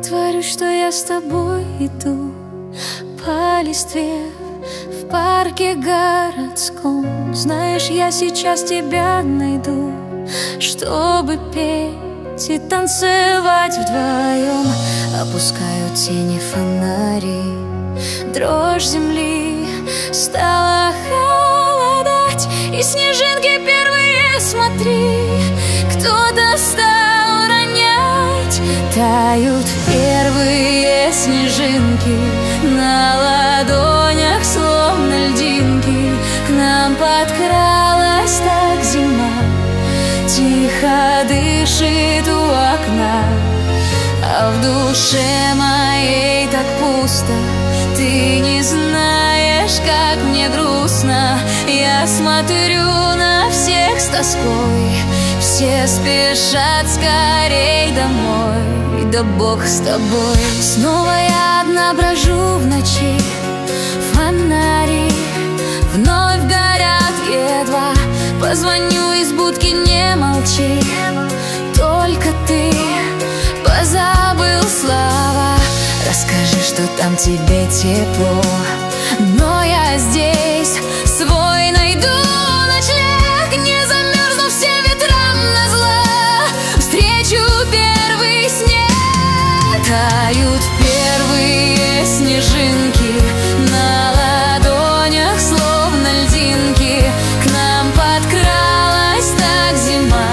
Притворюсь, что я с тобой иду по листве в парке городском. Знаешь, я сейчас тебя найду, чтобы петь и танцевать вдвоем. Опускаю тени фонари, дрожь земли стала холодать, и снежинки первые, смотри, кто-то стал ронять. Тают первые снежинки на ладонях, словно льдинки. К нам подкралась так зима, тихо дышит у окна, а в душе моей так пусто. Ты не знаешь, как мне грустно. Я смотрю на всех с тоской, все спешат скорей домой. Да Бог с тобой. Снова я одна брожу в ночи, фонари вновь горят едва. Позвоню из будки, не молчи, только ты позабыл слова. Расскажи, что там тебе тепло, но я здесь свой найду ночлег. Не замерзну всем ветрам назло, встречу первый снег. Тают первые снежинки на ладонях, словно льдинки. К нам подкралась так зима,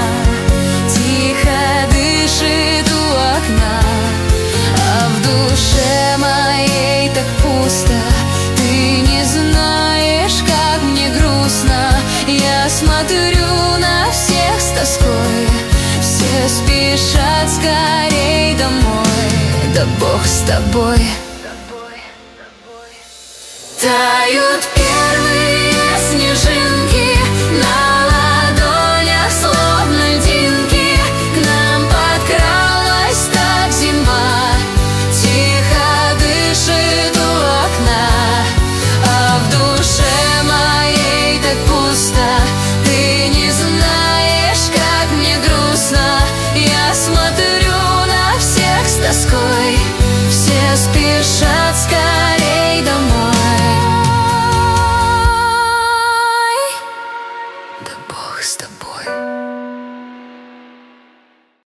тихо дышит у окна, а в душе моей так пусто. Ты не знаешь, как мне грустно. Я смотрю на всех с тоской, все спешат скорей домой. Да Бог с тобой. Тают первые снежинки на ладонях, словно льдинки. К нам подкралась так зима, тихо дышит у окна, а в душе моей так пусто. Ты не знаешь, как мне грустно. Я смотрю на всех с тоской, все спешат скорей.